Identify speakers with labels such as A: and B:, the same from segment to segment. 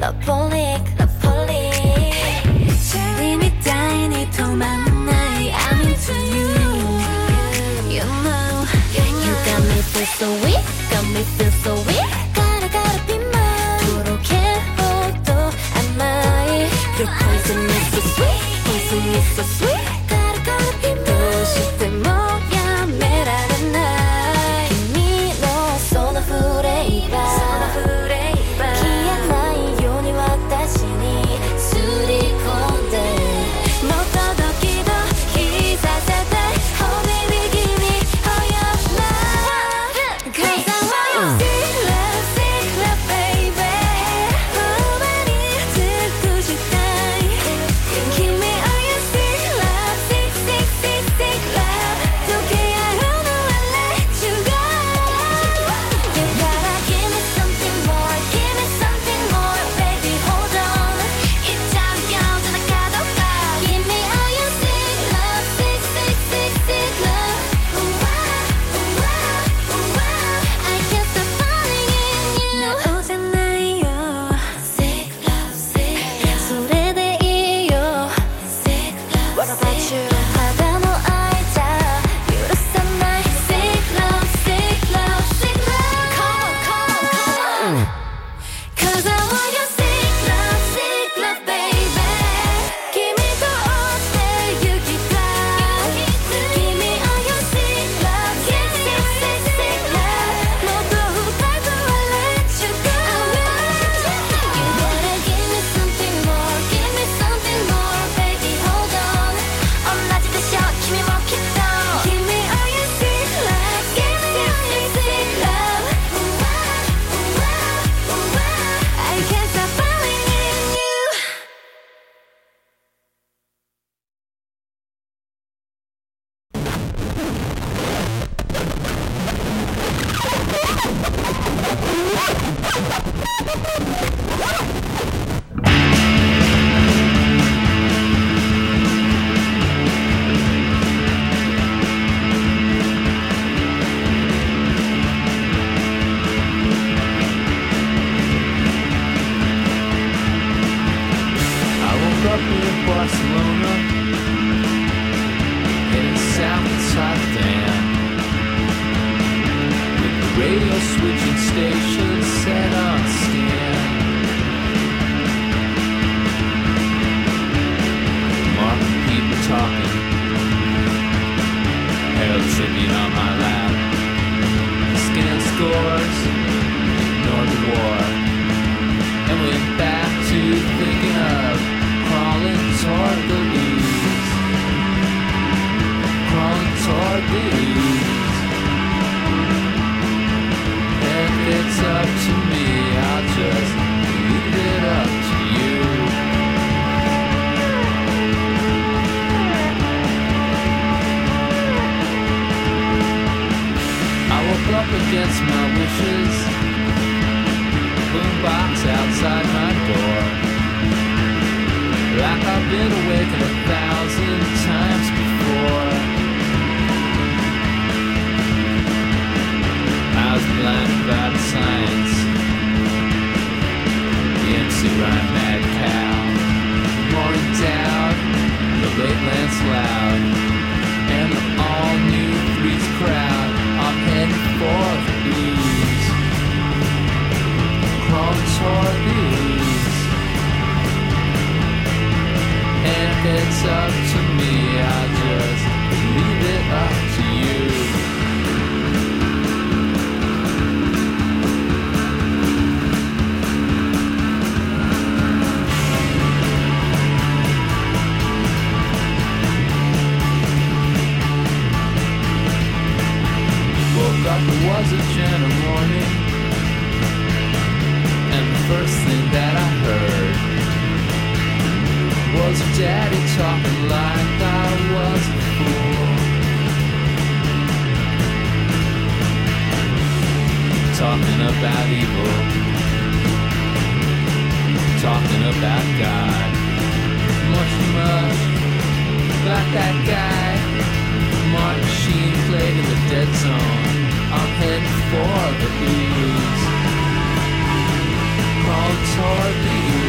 A: 러블릭 림이 따윈 이토만 나의 I'm into you You know You got me feel so weak Got me feel so weak gotta be mine 도로케호도 안마이 Your poison is so sweet Poison is so sweet gotta be mine 도시 때 뭐야 매라는 날君のそのフレーバー
B: for the blues. Crawl toward the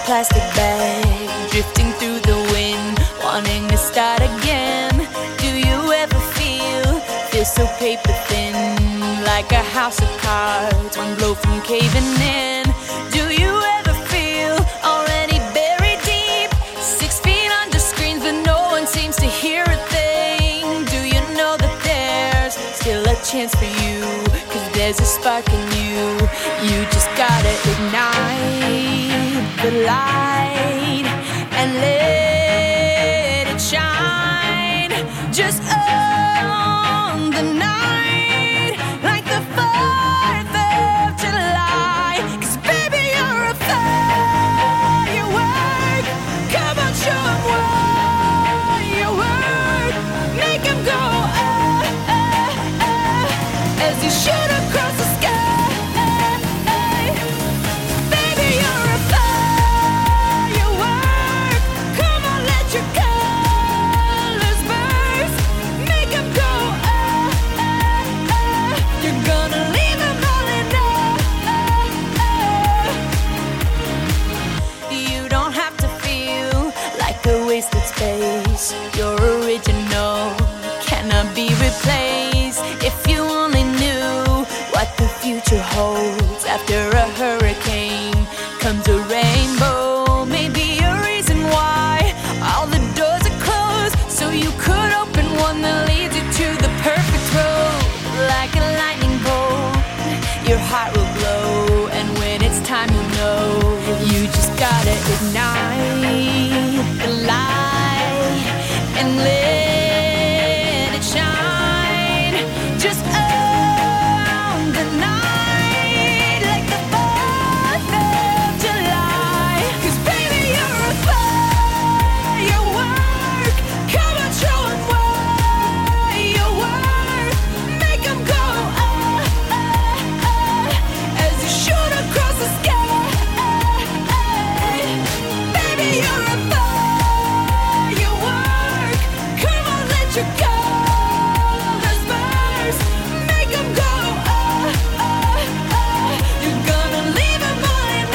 A: plastic bag, drifting through the wind, wanting to start again. Do you ever feel so paper thin, like a house of cards, one blow from caving in? Do you ever feel already buried deep, 6 feet under screens, but no one seems to hear a thing? Do you know that there's still a chance for you, 'cause there's a spark in you. You just gotta ignite the light and let it shine. Just on the night, like the 4th of July. 'Cause baby, you're a firework. Come on, show 'em what you work. Make 'em go as you shoot across the sky. Baby, you're a firework. Come on, let your colors burst. Make 'em go You're gonna leave 'em all in You don't have to feel like a wasted space. You're original, cannot be replaced. If you only knew what the future holds. After a hurricane comes a rainbow. Maybe a reason why all the doors are closed, so you could open one that leads you to the perfect road. Like a lightning bolt, your heart will glow, and when it's time, you'll know. You just gotta ignite the light and let it shine. Just on the night, like the 4th of July. 'Cause baby, you're a firework. Come on, show 'em what you work. Make 'em go as you shoot across the sky. Baby, you're a firework. Come on, let your colors burst. Make 'em go You're gonna leave 'em all in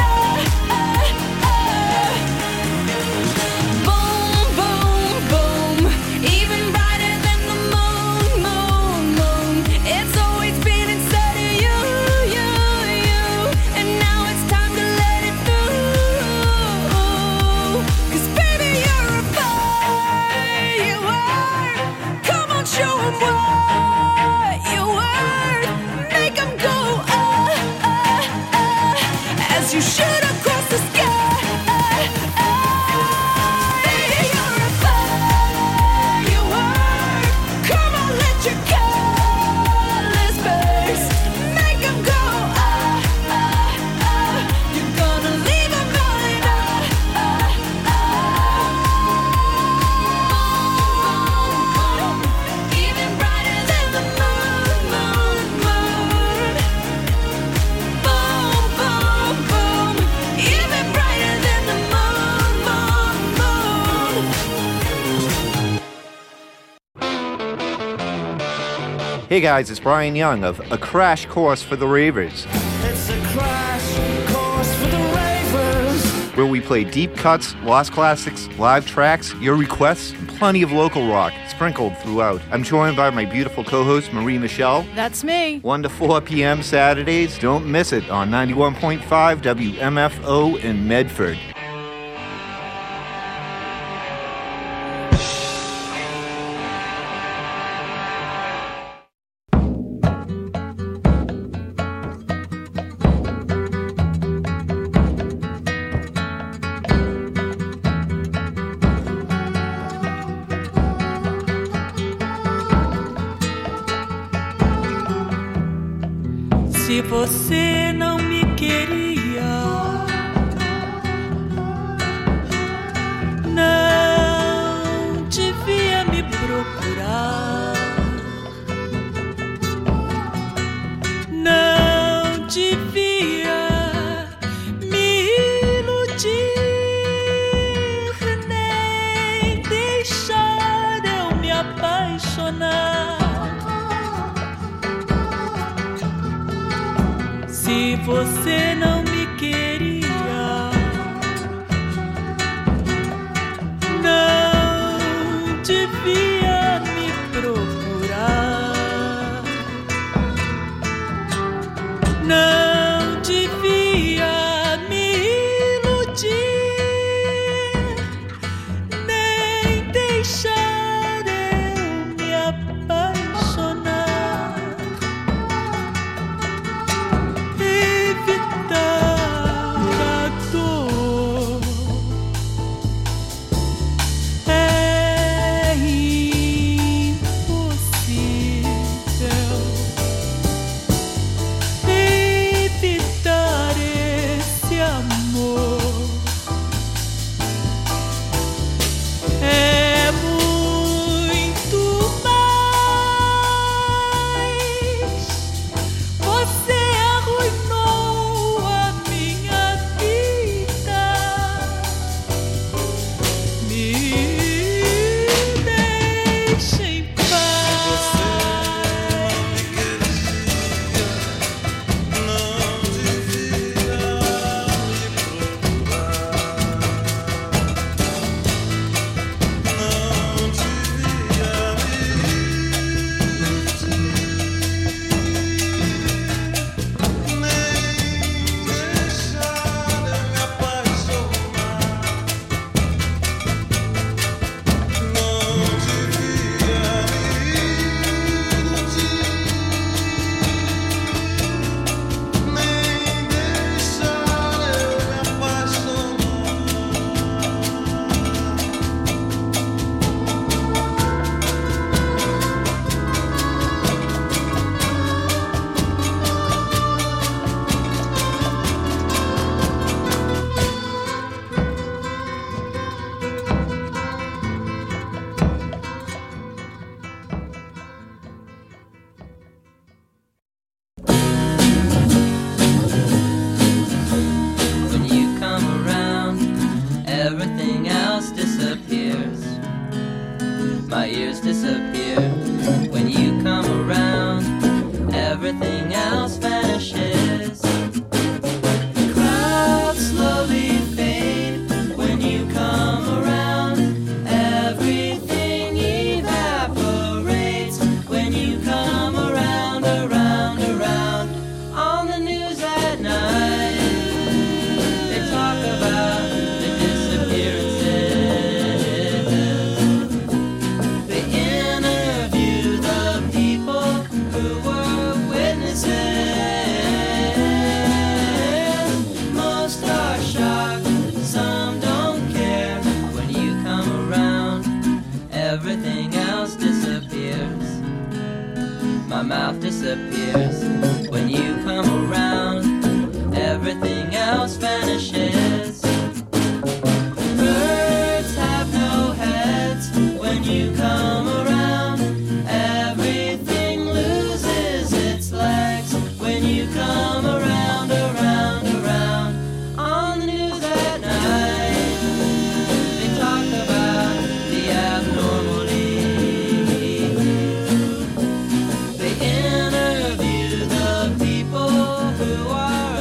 A: Boom, boom, boom. Even brighter than the moon, moon, moon. It's always been inside of you, you, you. And now it's time to let it through. 'Cause baby, you're a firework. Come on, show 'em what you worth. Make 'em go as you shoot across the sky. Baby, you're a firework. Come on, let your colors burst. Make 'em go You're gonna leave 'em all in Even brighter than the moon, moon, moon. Boom, boom, boom. Even brighter than the moon, moon, moon.
B: Hey guys, it's Brian Young of A Crash Course for the Ravers,
C: It's a crash course for the ravers.
B: where we play deep cuts, lost classics, live tracks, your requests, and plenty of local rock sprinkled throughout. I'm joined by my beautiful co-host Marie Michelle.
D: That's me.
B: 1 to 4 p.m. Saturdays. Don't miss it on 91.5 WMFO in Medford.
E: Se você não me queria, não devia me procurar, não devia me iludir, nem deixar eu me apaixonar. Se você não me queria,
D: mouth disappears. When you come around, everything else vanishes. Birds have no heads. When you come around, everything loses its legs. When you come around, around, around. On the news at night, they talk about the abnormality. They interview the people who are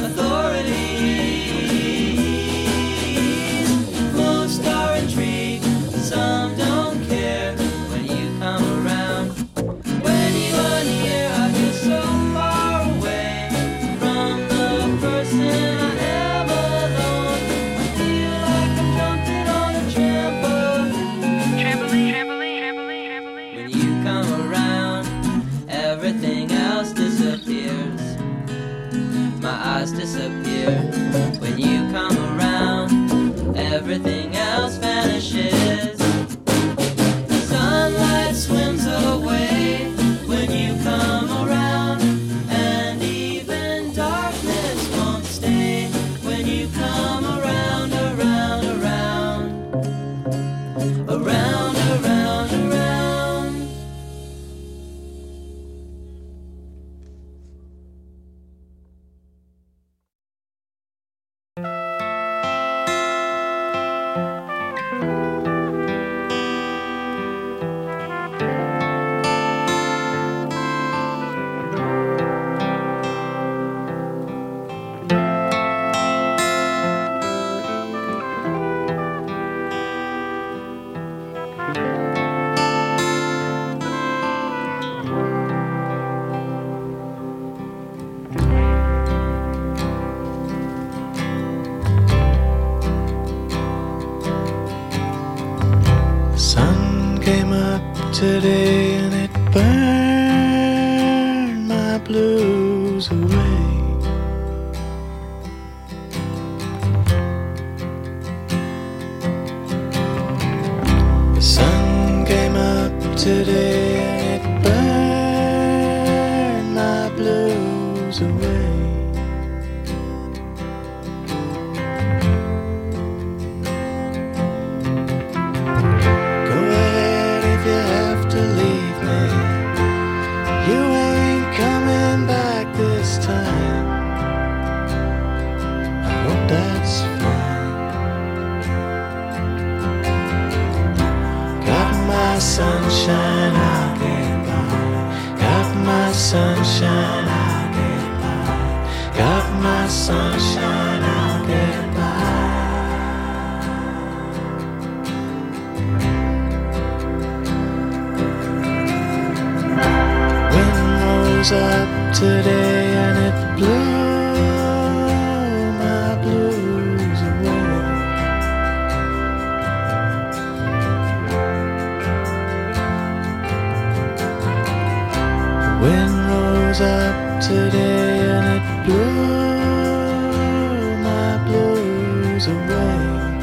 D: authorities. Most are intrigued, some don't care. When you come around, when you are near, I feel so far away from the person I am alone. I feel like I'm jumping on a trampoline. When you come around, everything else disappears. My eyes disappear. When you come around, everything else vanishes. Sunlight swims away when you come around, and even darkness won't stay when you come around, around, around, around, around, around.
C: The sun came up today and it burned my blues away. The sun came up today and it burned my blues away. Go ahead if you have to leave me. You ain't coming back this time. I hope that's fine. Got my sunshine, I'll get by. Got my sunshine, I'll get by. Got my sunshine, I'll get by. Wind rose up today and it blew my blues away. Wind rose up today and it blew my blues away.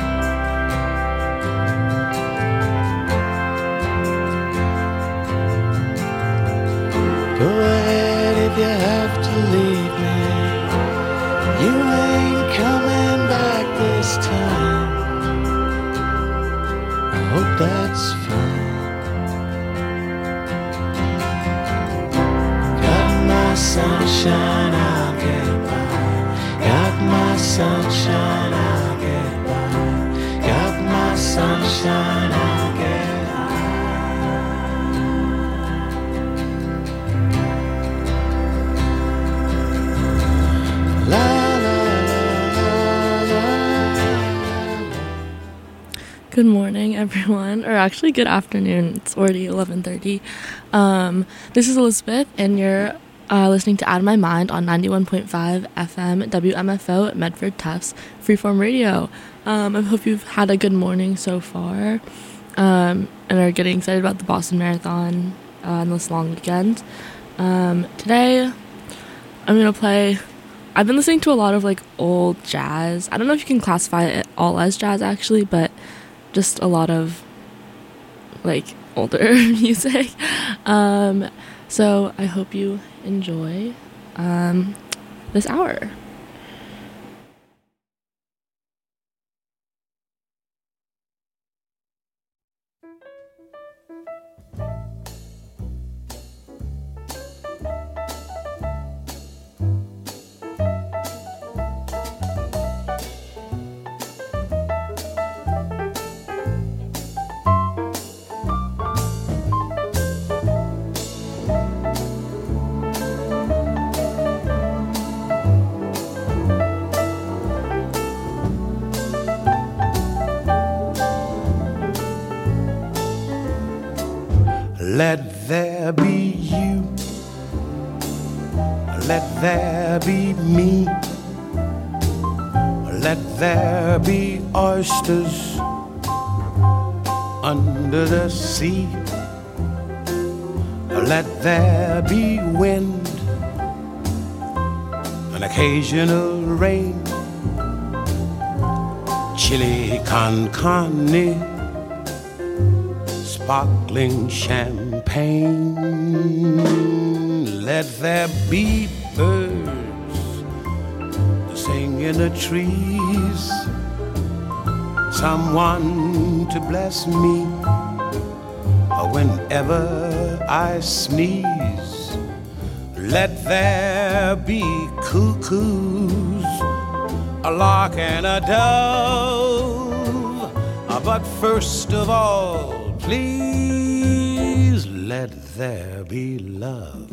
C: Go ahead if you have to leave me. You ain't coming back this time. I hope that's fine. Got my sunshine, I'll get by. Got my sunshine, I'll get by. Got my sunshine, I'll get by. La la la la la.
F: Good morning, everyone, or actually good afternoon. It's already 11:30. This is Elizabeth, and you're listening to Out of My Mind on 91.5 FM WMFO at Medford Tufts Freeform Radio. I hope you've had a good morning so far, and are getting excited about the Boston Marathon and this long weekend. Today, I'm gonna play. I've been listening to a lot of like old jazz. I don't know if you can classify it all as jazz actually, but just a lot of like older music. So I hope you enjoy this hour.
C: Let there be you, let there be me, let there be oysters under the sea, let there be wind, an occasional rain, chili con carne, sparkling champagne. Let there be birds to sing in the trees, someone to bless me whenever I sneeze. Let there be cuckoos, a lark and a dove, but first of all, please let there be love.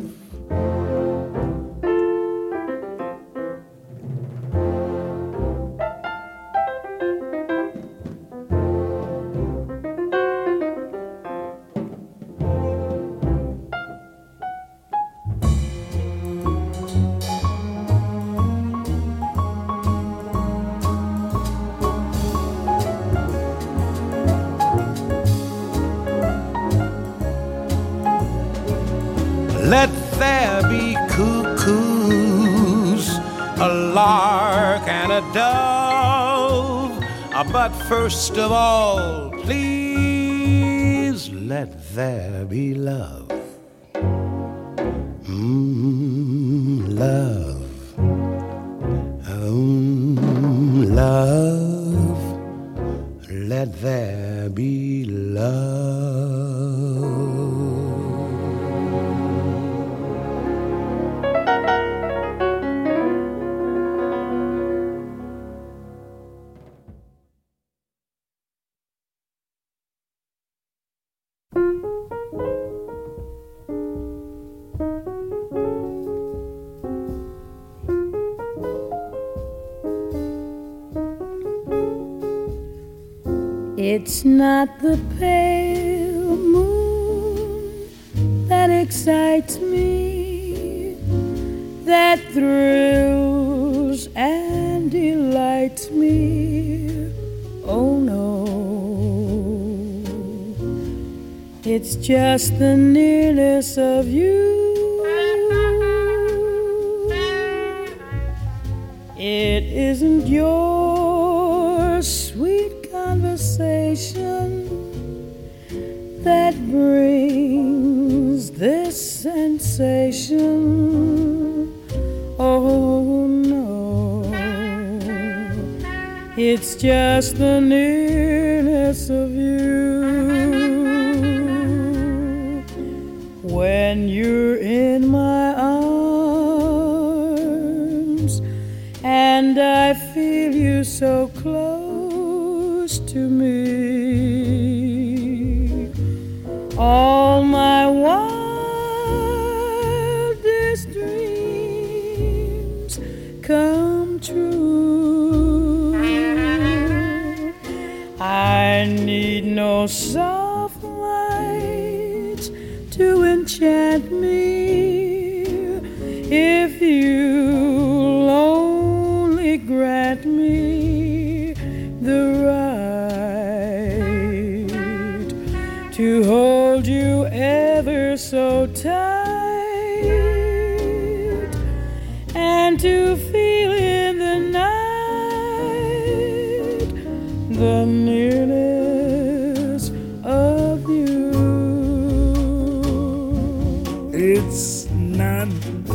C: Let there be cuckoos, a lark and a dove, but first of all, please let there be love. Love. Love. Let there be love.
E: It's not the pale moon that excites me, that thrills and delights me. Oh no, it's just the nearness of you. It isn't your sweet conversation that brings this sensation. Oh no, it's just the nearness of you. When you're in my arms and I feel you so close to me, all my wildest dreams come true. I need no soft lights to enchant me if you'll only grant me the right to hold you ever so tight and to feel in the night the nearness of you.
G: It's not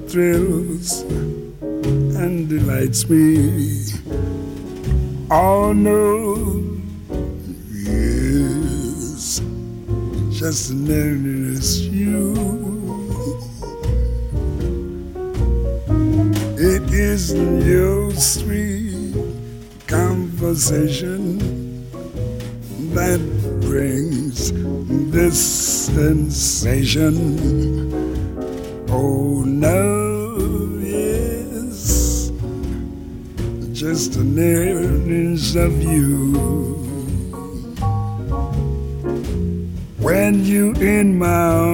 G: thrills and delights me. Oh no, yes, just an endless you. It isn't your sweet conversation that brings this sensation. Oh no, yes, just an image of you. When you in my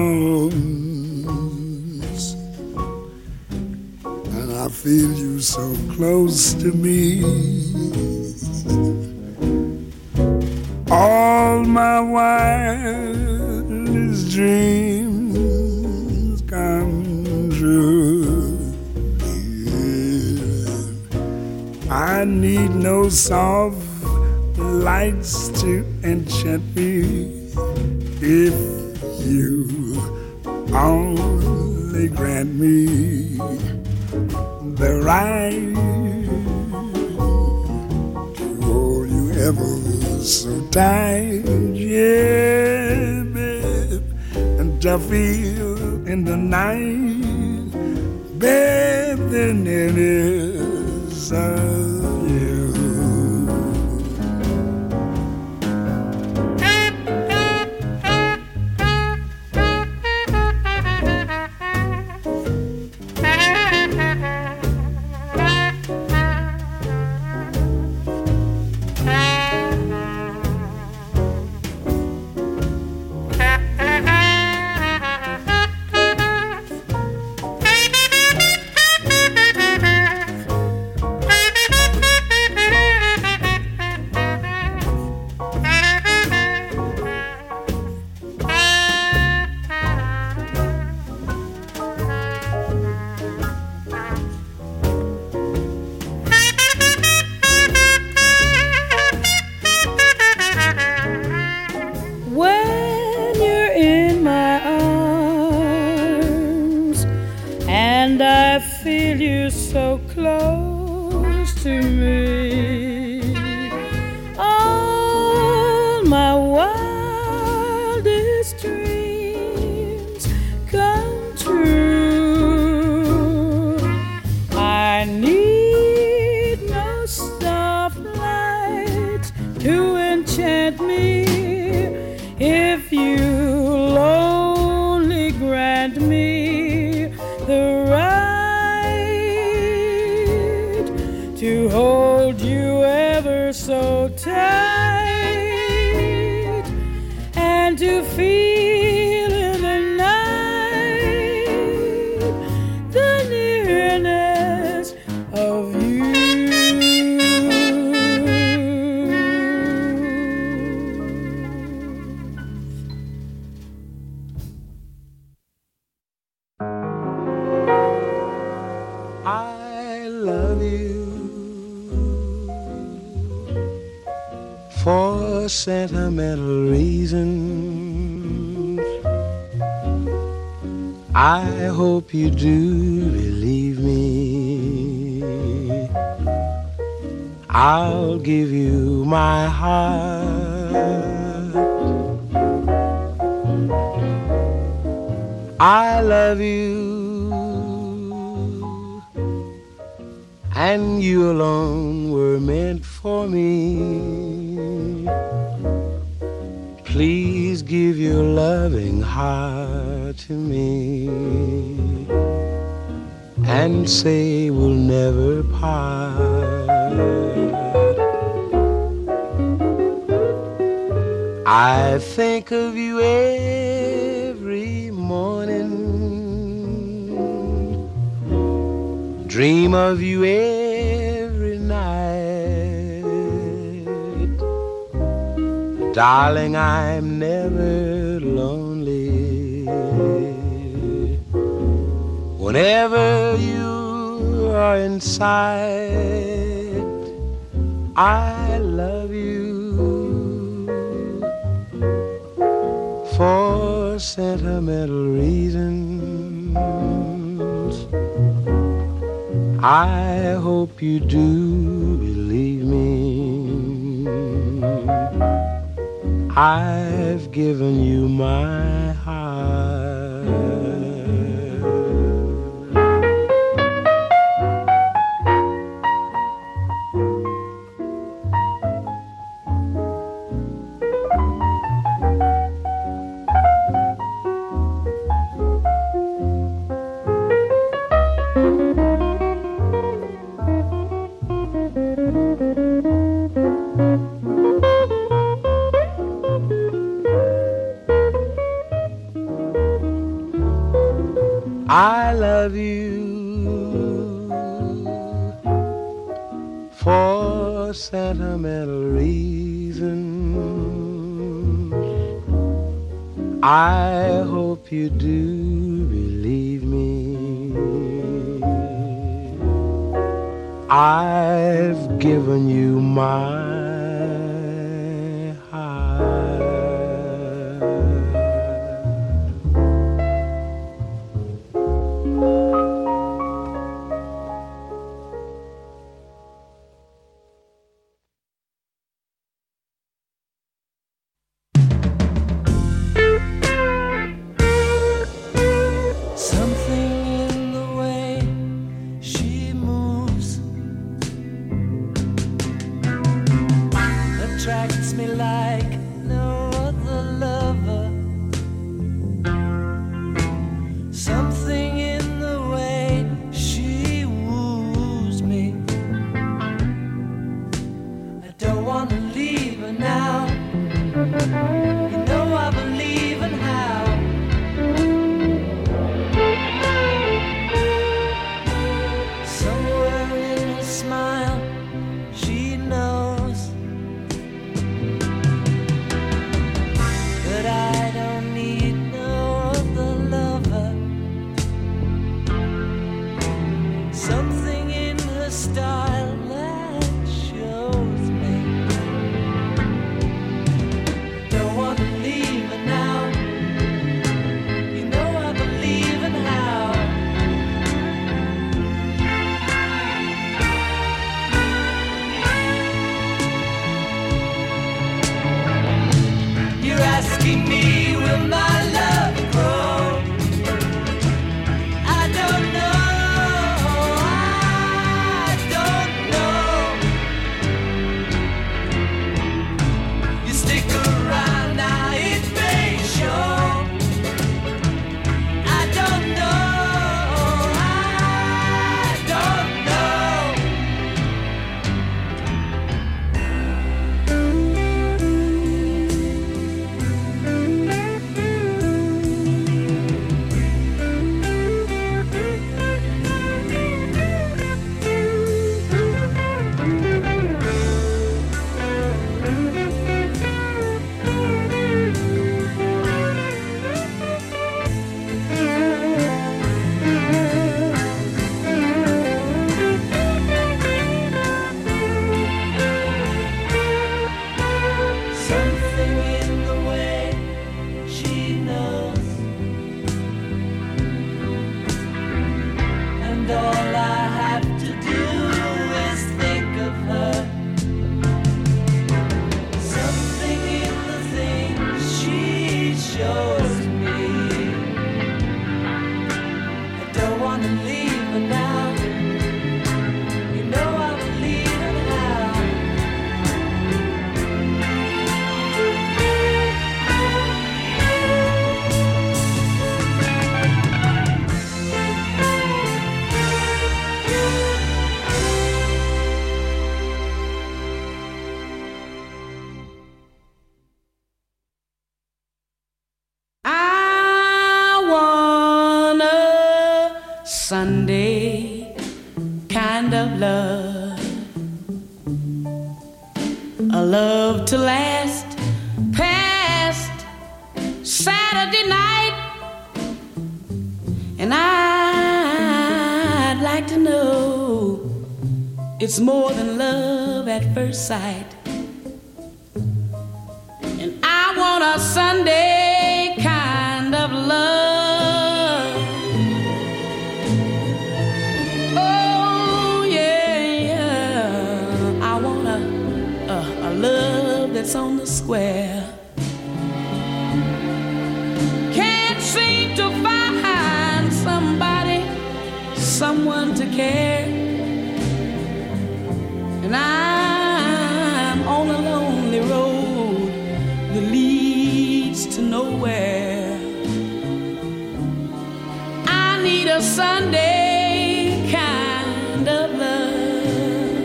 G: arms, and I feel you so close to me. All my wildest dreams come true. Yeah. I need no soft lights to enchant me. If you only grant me the right to hold you ever so tight, yeah, babe, and to feel in the night, babe, then it is you.
C: Sentimental reasons, I hope you do believe me. I'll give you my heart. I love you, and you alone were meant for me. Please give your loving heart to me and say we'll never part. I think of you every morning, dream of you every night. Darling, I'm never lonely whenever you are in sight. I love you for sentimental reasons. I hope you do believe me. I've given you my heart. I love you for sentimental reasons. I hope you do believe me. I've given you my
E: Sunday kind of love, a love to last past Saturday night, and I'd like to know it's more than love at first sight, and I want a Sunday kind of love. Oh, someone to care, and I'm on a lonely road that leads to nowhere. I need a Sunday kind of love.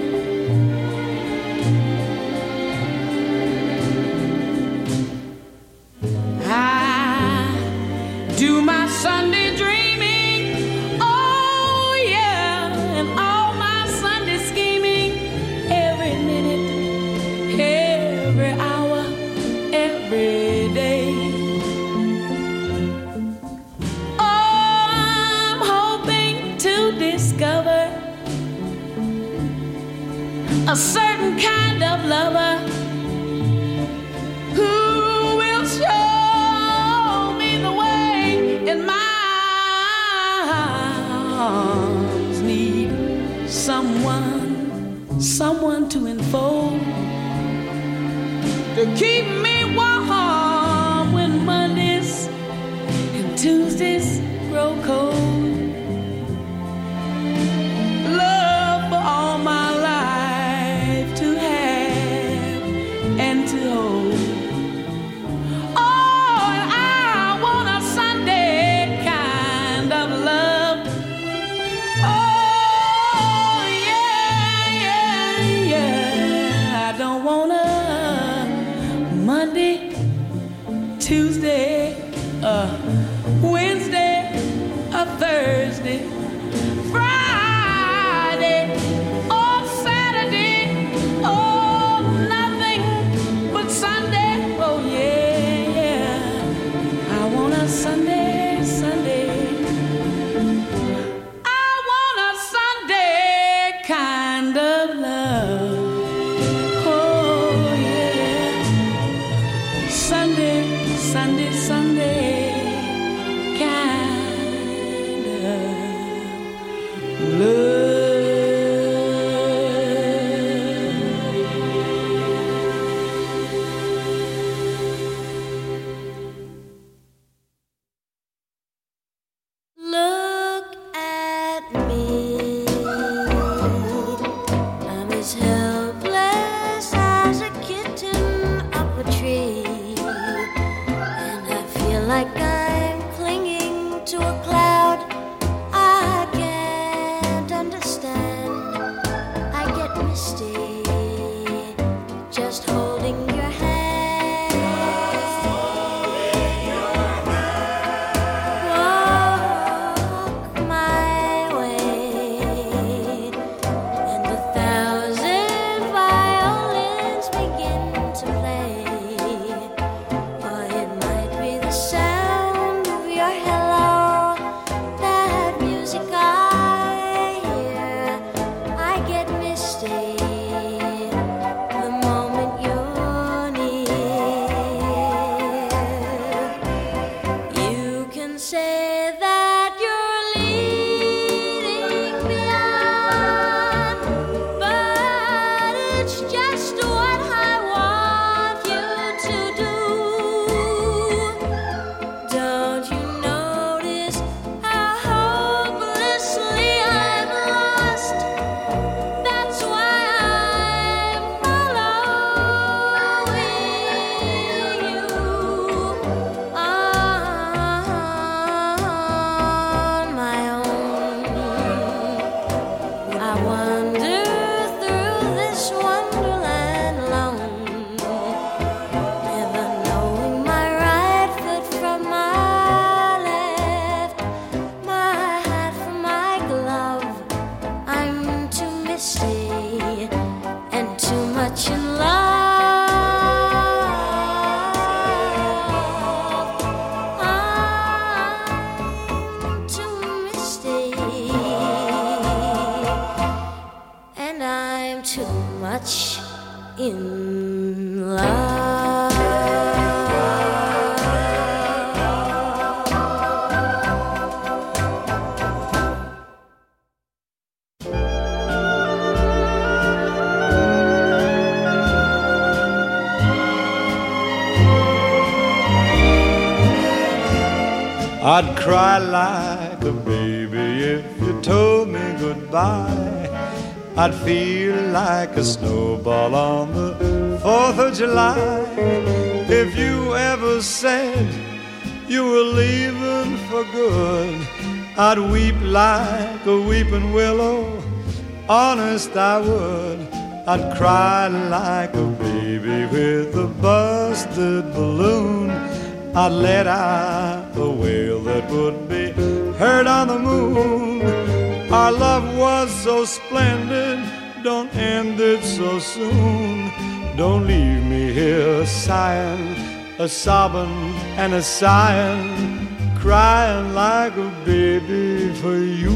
E: I do my Sunday dreaming, oh yeah, and all my Sunday scheming, every minute, every hour, every day. Oh, I'm hoping to discover a certain kind of lover who will show me the way in my arms. Need someone to enfold, to keep me warm when Mondays and Tuesdays grow cold. Love for all my life to have and to hold. Oh, and I want a Sunday kind of love. Oh, yeah, yeah, yeah. I don't want a Monday, Tuesday, Wednesday, a Thursday, Friday, or Saturday, oh, nothing but Sunday. Oh, yeah, yeah. I want a Sunday, Sunday. I want a Sunday kind of love. Oh, yeah. Sunday, Sunday, Sunday kind of love.
A: Look at me. I'm as helpless as a kitten up a tree, and I feel like I'm clinging to a cloud I can't understand. I get misty just holding your hand. Walk my way, and 1,000 violins begin to play. Or it might be the sound of your hello, that music I hear. I get misty the moment you're near. You can say that you're leading me on, but it's just what I want you to do. Don't you notice how hopelessly I'm lost? That's why I'm following you on my own. I wander through this wonderland alone, never knowing my right foot from my left, my hat from my glove. I'm too misty and too much in love. I'm too misty and I'm too much in love.
C: I'd cry like a baby if you told goodbye, I'd feel like a snowball on the 4th of July. If you ever said you were leaving for good, I'd weep like a weeping willow, honest I would. I'd cry like a baby with a busted balloon. I'd let out a wail that would be heard on the moon. Our love was so splendid, don't end it so soon. Don't leave me here sighing, a sobbing and a sighing, crying like a baby for you.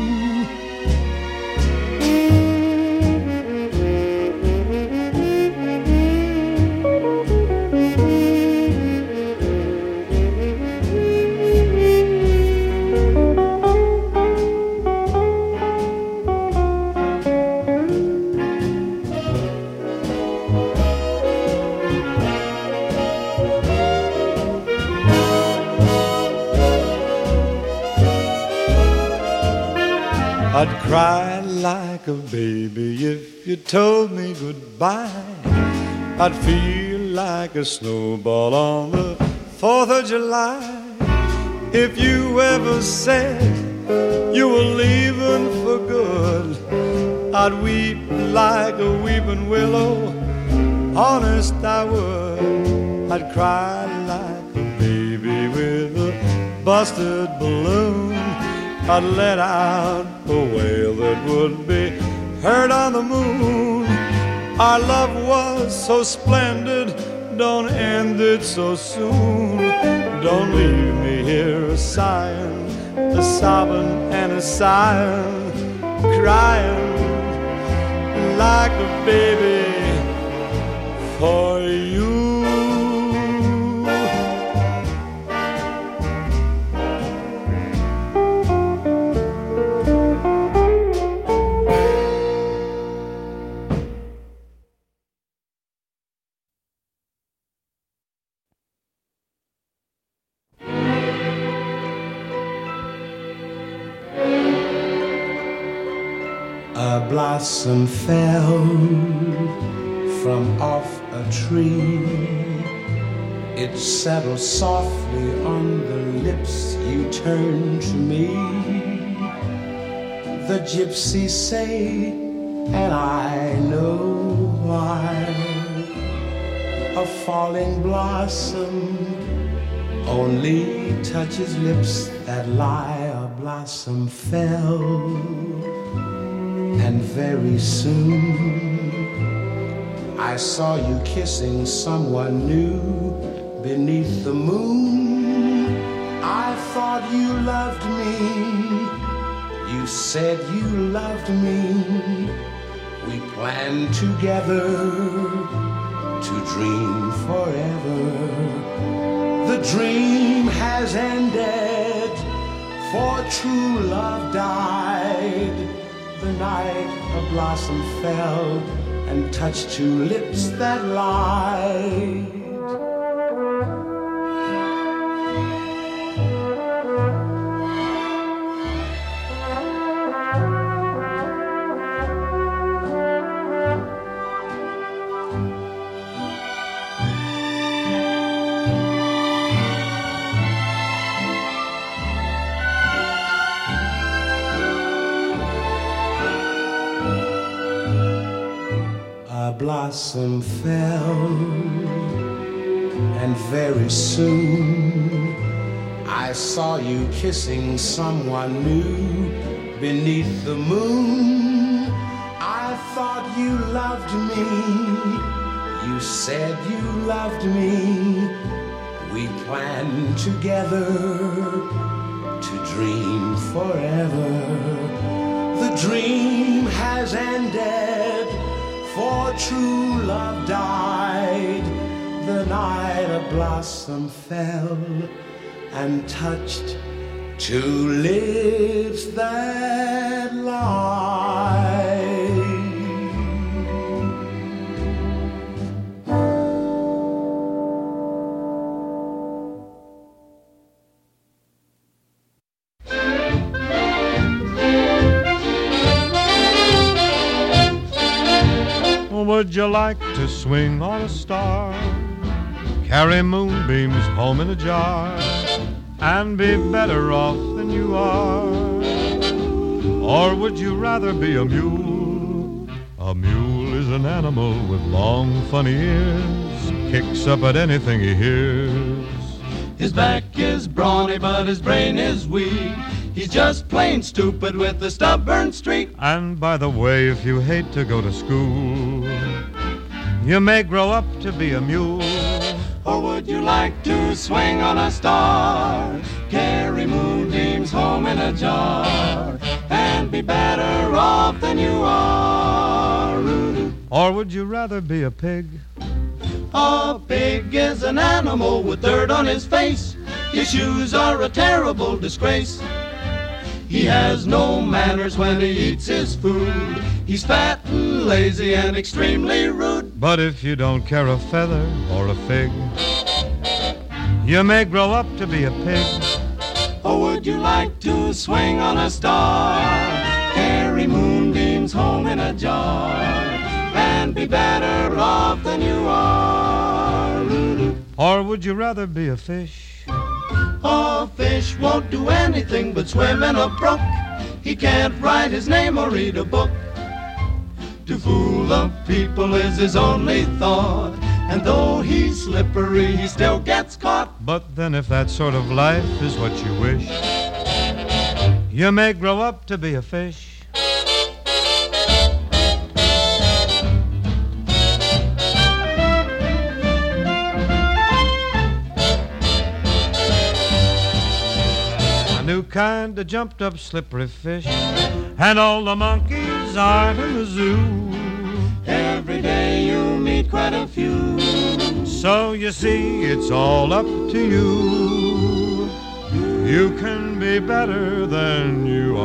C: I'd cry like a baby if you told me goodbye. I'd feel like a snowball on the 4th of July. If you ever said you were leaving for good, I'd weep like a weeping willow, honest I would. I'd cry like a baby with a busted balloon. I'd let out a wail that would be heard on the moon. Our love was so splendid, don't end it so soon. Don't leave me here sighing, a sobbing and a sighing, crying like a baby for you. A blossom fell from off a tree. It settled softly on the lips you turned to me. The gypsies say, and I know why, a falling blossom only touches lips that lie. A blossom fell, and very soon I saw you kissing someone new beneath the moon. I thought you loved me, you said you loved me. We planned together to dream forever. The dream has ended, for true love died. The night a blossom fell and touched two lips that lied. A blossom fell, and very soon I saw you kissing someone new beneath the moon. I thought you loved me, you said you loved me. We planned together to dream forever. The dream has ended, for true love died. The night a blossom fell and touched two lips that lied. would you like to swing on a star, carry moonbeams home in a jar, and be better off than you are? Or would you rather be a mule? A mule is an animal with long, funny ears, kicks up at anything he hears.
D: His back is brawny, but his brain is weak. He's just plain stupid with a stubborn streak.
C: And by the way, if you hate to go to school, you may grow up to be a mule.
D: Or would you like to swing on a star, carry moonbeams home in a jar, and be better off than you are?
C: Or would you rather be a pig?
D: A pig is an animal with dirt on his face. His shoes are a terrible disgrace. He has no manners when he eats his food. He's fat and lazy and extremely rude.
C: But if you don't care a feather or a fig, you may grow up to be a pig.
D: Or would you like to swing on a star, carry moonbeams home in a jar, and be better off than you are?
C: Or would you rather be a fish?
D: A fish won't do anything but swim in a brook. He can't write his name or read a book. To fool the people is his only thought, and though he's slippery, he still gets caught.
C: But then if that sort of life is what you wish, you may grow up to be a fish. New kind of jumped up slippery fish, and all the monkeys aren't in the zoo.
D: Every day you meet quite a few.
C: So you see, it's all up to you. You can be better than you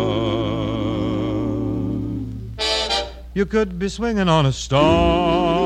C: are. You could be swinging on a star.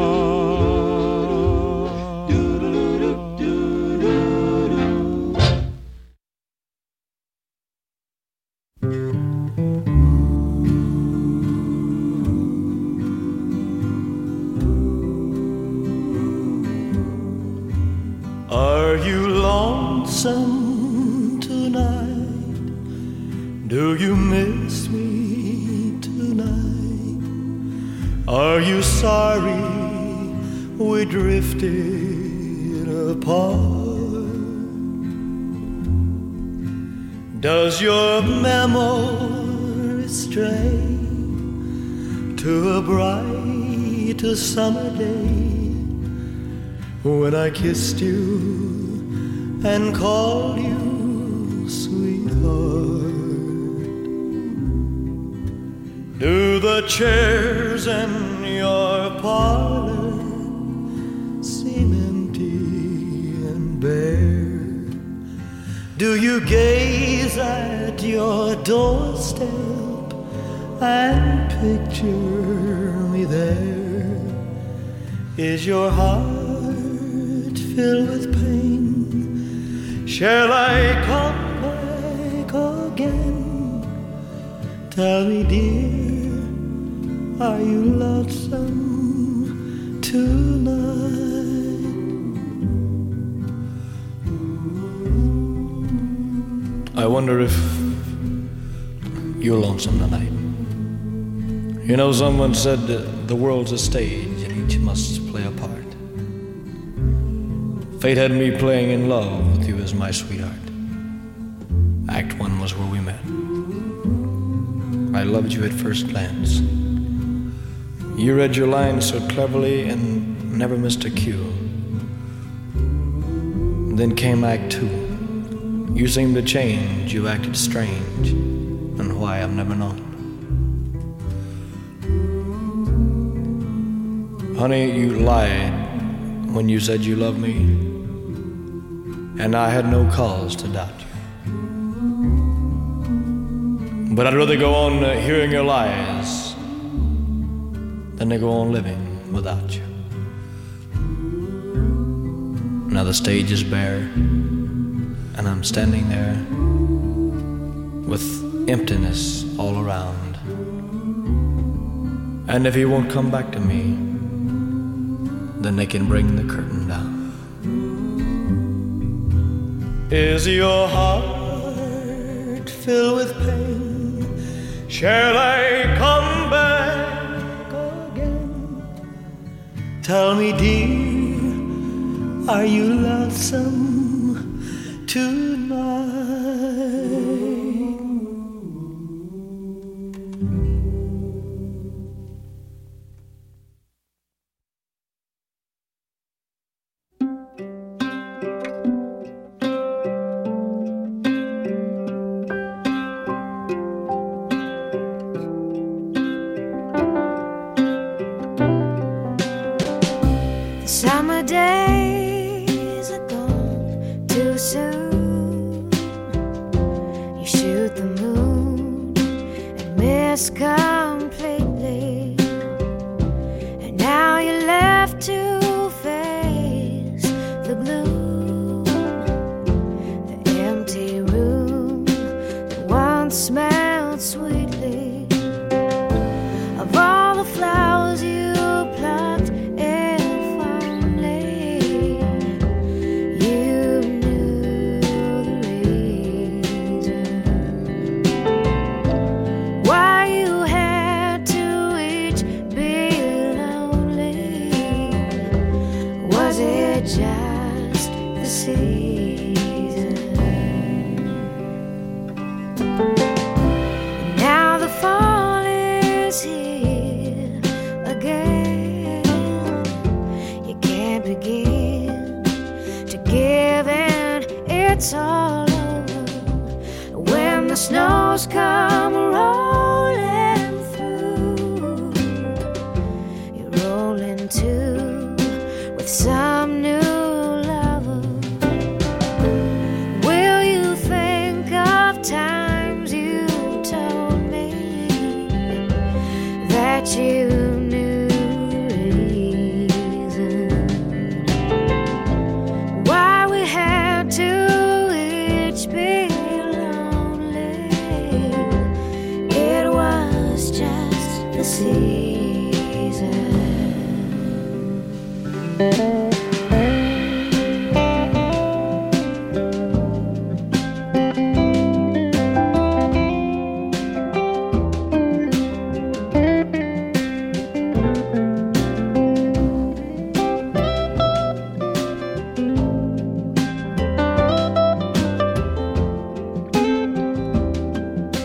H: Are you lonesome tonight? Do you miss me tonight? Are you sorry we drifted apart? Does your memory stray to a bright summer day when I kissed you and called you sweetheart? Do the chairs in your parlor seem empty and bare? Do you gaze at your doorstep and picture me there? Is your heart filled with pain? Shall I come back again? Tell me, dear, are you lonesome tonight? I wonder if you're lonesome tonight. You know, someone said the world's a stage and each must play a part. Fate had me playing in love with you as my sweetheart. Act 1 was where we met. I loved you at first glance. You read your lines so cleverly and never missed a cue. Then came Act 2. You seemed to change, you acted strange, and why I've never known. Honey, you lied when you said you loved me, and I had no cause to doubt you. But I'd rather go on hearing your lies than to go on living without you. Now the stage is bare, and I'm standing there with emptiness all around. And if he won't come back to me, then they can bring the curtain down. Is your heart filled with pain? Shall I come back again? Tell me, dear, are you lonesome tonight?
A: Summer days are gone too soon. You shoot the moon and miss completely, and now you're left to face the gloom, the empty room that once smelled sweetly of all the flowers you plucked. Just the season. And now the fall is here again. You can't begin to give in, it's all over. When the snows come rolling through, you're rolling too with some new lover. Will you think of times you told me that you knew the reason why we had to each be lonely? It was just the season.